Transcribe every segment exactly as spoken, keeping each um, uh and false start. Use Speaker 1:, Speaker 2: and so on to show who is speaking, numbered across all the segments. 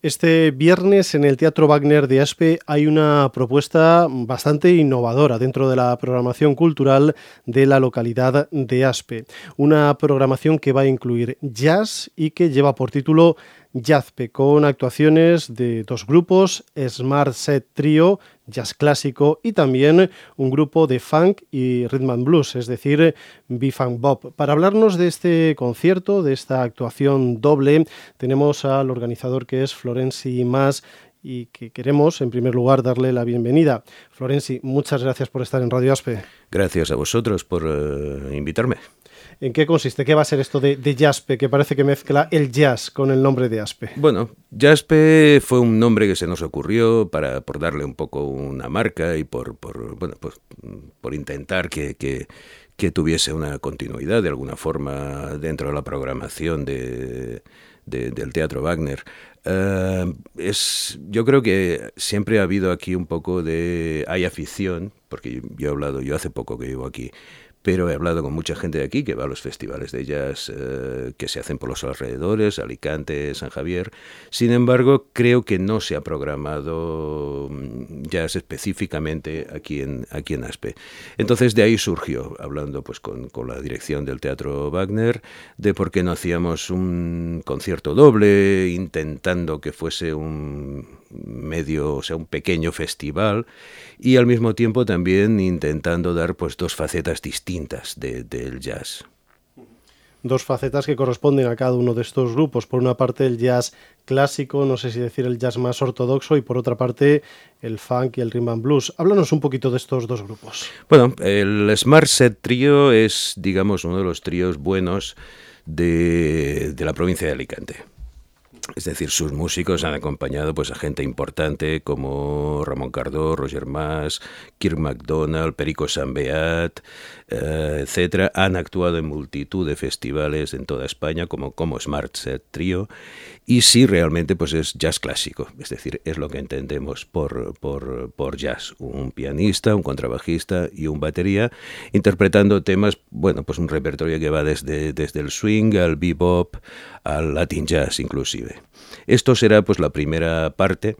Speaker 1: Este viernes en el Teatro Wagner de Aspe hay una propuesta bastante innovadora dentro de la programación cultural de la localidad de Aspe. Una programación que va a incluir jazz y que lleva por título Jazzpe, con actuaciones de dos grupos, Smart Set Trio, jazz clásico, y también un grupo de funk y rhythm and blues, es decir, B-Funk Bop. Para hablarnos de este concierto, de esta actuación doble, tenemos al organizador, que es Florenci Mas, y que queremos, en primer lugar, darle la bienvenida. Florenci, muchas gracias por estar en Radio Aspe.
Speaker 2: Gracias a vosotros por uh, invitarme.
Speaker 1: ¿En qué consiste? ¿Qué va a ser esto de, de Jazzpe, que parece que mezcla el jazz con el nombre de Aspe?
Speaker 2: Bueno, Jazzpe fue un nombre que se nos ocurrió para por darle un poco una marca y por, por bueno, pues, por intentar que, que, que tuviese una continuidad de alguna forma dentro de la programación de, de, del Teatro Wagner. Uh, es, yo creo que siempre ha habido aquí un poco de... hay afición, porque yo, yo he hablado, yo hace poco que vivo aquí, pero he hablado con mucha gente de aquí que va a los festivales de jazz eh, que se hacen por los alrededores, Alicante, San Javier. Sin embargo, creo que no se ha programado jazz específicamente aquí en, aquí en Aspe. Entonces, de ahí surgió, hablando pues con, con la dirección del Teatro Wagner, de por qué no hacíamos un concierto doble, intentando que fuese un medio, o sea, un pequeño festival, y al mismo tiempo también intentando dar pues dos facetas distintas de, del jazz.
Speaker 1: Dos facetas que corresponden a cada uno de estos grupos. Por una parte el jazz clásico, no sé si decir el jazz más ortodoxo, y por otra parte el funk y el rhythm and blues. Háblanos un poquito de estos dos grupos.
Speaker 2: Bueno, el Smart Set Trio es, digamos, uno de los tríos buenos de, de la provincia de Alicante. Es decir, sus músicos han acompañado pues a gente importante como Ramón Cardó, Roger Mas, Kirk MacDonald, Perico Sambeat, eh, etcétera. Han actuado en multitud de festivales en toda España como, como Smart Set Trio, y sí, realmente pues es jazz clásico, es decir, es lo que entendemos por, por, por jazz. Un pianista, un contrabajista y un batería interpretando temas, bueno, pues un repertorio que va desde, desde el swing al bebop al latin jazz inclusive. Esto será pues la primera parte.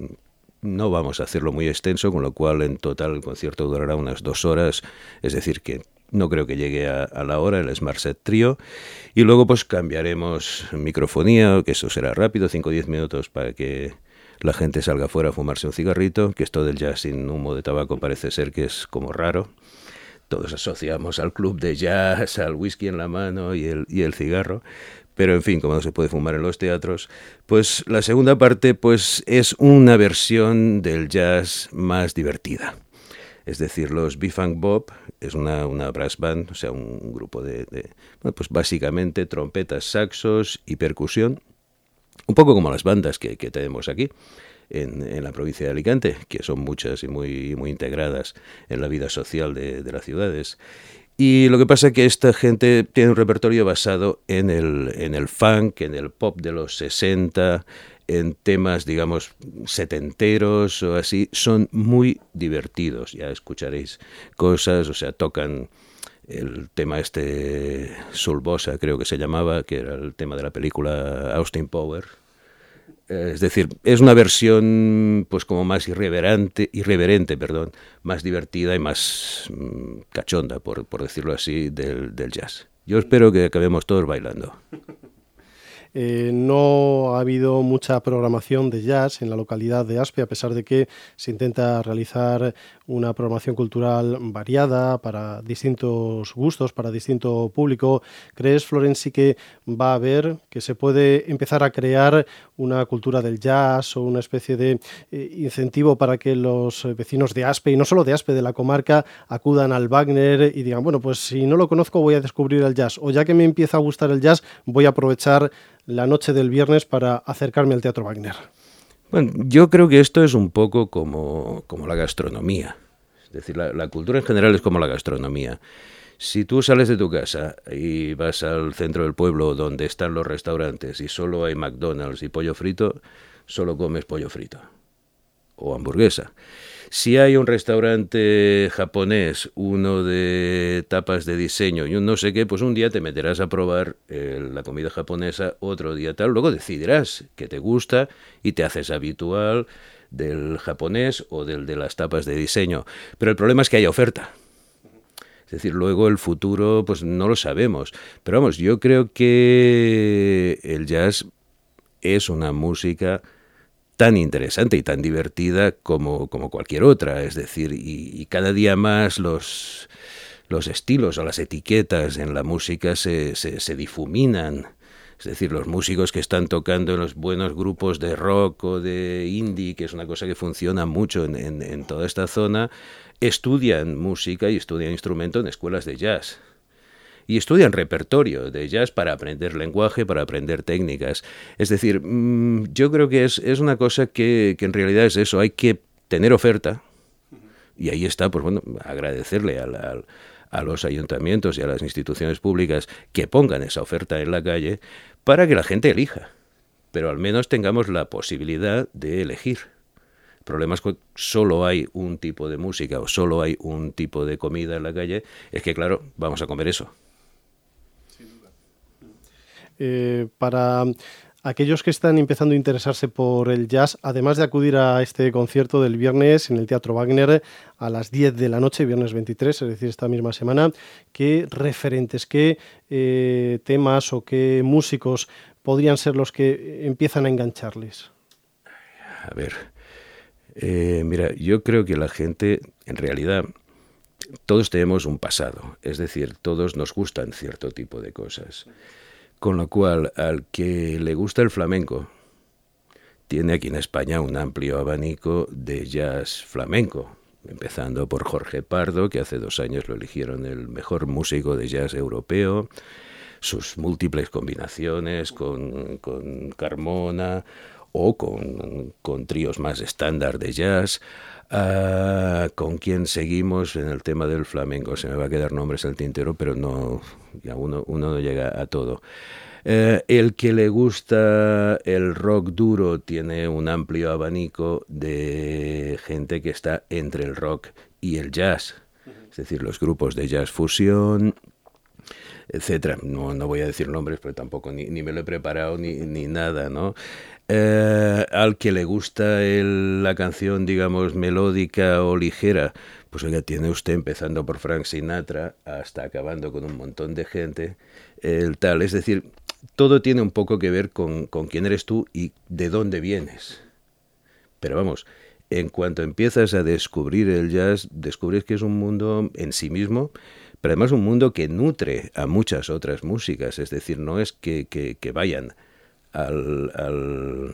Speaker 2: No vamos a hacerlo muy extenso, con lo cual en total el concierto durará unas dos horas, es decir que no creo que llegue a, a la hora el Smart Set Trio, y luego pues cambiaremos microfonía, que eso será rápido, cinco o diez minutos para que la gente salga fuera a fumarse un cigarrito, que esto del jazz sin humo de tabaco parece ser que es como raro. Todos asociamos al club de jazz, al whisky en la mano y el, y el cigarro. Pero en fin, como no se puede fumar en los teatros, pues la segunda parte pues es una versión del jazz más divertida. Es decir, los B-Funk Bop es una, una brass band, o sea, un grupo de, de, bueno, pues básicamente trompetas, saxos y percusión, un poco como las bandas que, que tenemos aquí en, en la provincia de Alicante, que son muchas y muy, muy integradas en la vida social de, de las ciudades. Y lo que pasa es que esta gente tiene un repertorio basado en el, en el funk, en el pop de los sesenta, en temas, digamos, setenteros o así. Son muy divertidos, ya escucharéis cosas, o sea, tocan el tema este Soul Bossa, creo que se llamaba, que era el tema de la película Austin Power. Es decir, es una versión pues como más irreverente, irreverente, perdón, más divertida y más mmm, cachonda, por, por decirlo así, del, del jazz. Yo espero que acabemos todos bailando.
Speaker 1: Eh, no ha habido mucha programación de jazz en la localidad de Aspe, a pesar de que se intenta realizar una programación cultural variada para distintos gustos, para distinto público. ¿Crees, Florenci, que va a haber, que se puede empezar a crear una cultura del jazz o una especie de eh, incentivo para que los vecinos de Aspe, y no solo de Aspe, de la comarca, acudan al Wagner y digan, bueno, pues si no lo conozco voy a descubrir el jazz, o ya que me empieza a gustar el jazz voy a aprovechar la noche del viernes para acercarme al Teatro Wagner?
Speaker 2: Bueno, yo creo que esto es un poco como, como la gastronomía. Es decir, la, la cultura en general es como la gastronomía. Si tú sales de tu casa y vas al centro del pueblo donde están los restaurantes y solo hay McDonald's y pollo frito, solo comes pollo frito. o hamburguesa. Si hay un restaurante japonés, uno de tapas de diseño y un no sé qué, pues un día te meterás a probar eh, la comida japonesa, otro día tal, luego decidirás que te gusta y te haces habitual del japonés o del de las tapas de diseño. Pero el problema es que haya oferta. Es decir, luego el futuro, pues no lo sabemos. Pero vamos, yo creo que el jazz es una música tan interesante y tan divertida como, como cualquier otra. Es decir, y, y cada día más los, los estilos o las etiquetas en la música se, se, se difuminan. Es decir, los músicos que están tocando en los buenos grupos de rock o de indie, que es una cosa que funciona mucho en, en, en toda esta zona, estudian música y estudian instrumento en escuelas de jazz. Y estudian repertorio de jazz para aprender lenguaje, para aprender técnicas. Es decir, mmm, yo creo que es, es una cosa que, que en realidad es eso, hay que tener oferta. Y ahí está, pues bueno, agradecerle al, al, a los ayuntamientos y a las instituciones públicas que pongan esa oferta en la calle para que la gente elija. Pero al menos tengamos la posibilidad de elegir. El problema es que solo hay un tipo de música o solo hay un tipo de comida en la calle. Es que, claro, vamos a comer eso.
Speaker 1: Eh, para aquellos que están empezando a interesarse por el jazz, además de acudir a este concierto del viernes en el Teatro Wagner a las diez de la noche, viernes veintitrés, es decir, esta misma semana, ¿qué referentes, qué eh, temas o qué músicos podrían ser los que empiezan a engancharles?
Speaker 2: A ver, eh, mira, yo creo que la gente, en realidad, todos tenemos un pasado, es decir, todos nos gustan cierto tipo de cosas. Con lo cual, al que le gusta el flamenco, tiene aquí en España un amplio abanico de jazz flamenco, empezando por Jorge Pardo, que hace dos años lo eligieron el mejor músico de jazz europeo, sus múltiples combinaciones con, con Carmona o con, con tríos más estándar de jazz. Uh, con quien seguimos en el tema del flamenco, se me va a quedar nombres al tintero, pero no, ya uno, uno no llega a todo. Uh, el que le gusta el rock duro tiene un amplio abanico de gente que está entre el rock y el jazz, es decir, los grupos de jazz fusión, etcétera. No, no voy a decir nombres, pero tampoco ni, ni me lo he preparado ni, ni nada, ¿no? Eh, al que le gusta el, la canción, digamos, melódica o ligera, pues oiga, tiene usted empezando por Frank Sinatra hasta acabando con un montón de gente, el tal, es decir, todo tiene un poco que ver con, con quién eres tú y de dónde vienes. Pero vamos, en cuanto empiezas a descubrir el jazz, descubres que es un mundo en sí mismo, pero además un mundo que nutre a muchas otras músicas, es decir, no es que, que, que vayan Al, al,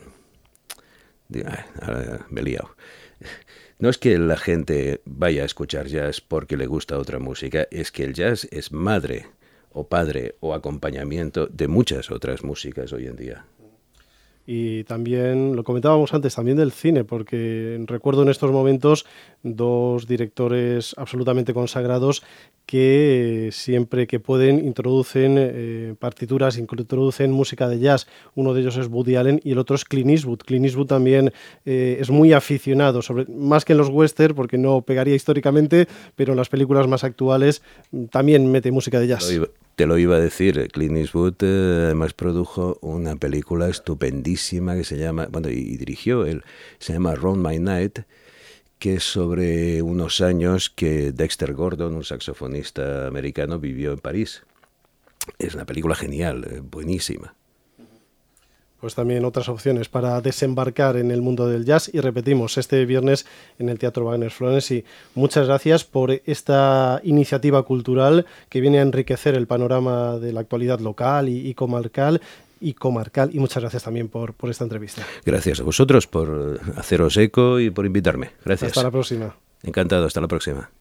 Speaker 2: al, me he liado. No es que la gente vaya a escuchar jazz porque le gusta otra música, es que el jazz es madre o padre o acompañamiento de muchas otras músicas hoy en día.
Speaker 1: Y también, lo comentábamos antes, también del cine, porque recuerdo en estos momentos dos directores absolutamente consagrados que eh, siempre que pueden introducen eh, partituras, introducen música de jazz. Uno de ellos es Woody Allen y el otro es Clint Eastwood. Clint Eastwood también eh, es muy aficionado, sobre, más que en los western, porque no pegaría históricamente, pero en las películas más actuales también mete música de jazz.
Speaker 2: Te lo iba a decir, Clint Eastwood eh, además produjo una película estupendísima que se llama, bueno, y dirigió él, se llama Round My Night, que es sobre unos años que Dexter Gordon, un saxofonista americano, vivió en París. Es una película genial, eh, buenísima.
Speaker 1: Pues también otras opciones para desembarcar en el mundo del jazz. Y repetimos, este viernes en el Teatro Wagner Florence. Y muchas gracias por esta iniciativa cultural que viene a enriquecer el panorama de la actualidad local y, y comarcal. y comarcal. Y muchas gracias también por, por esta entrevista.
Speaker 2: Gracias a vosotros por haceros eco y por invitarme. Gracias.
Speaker 1: Hasta la próxima.
Speaker 2: Encantado, hasta la próxima.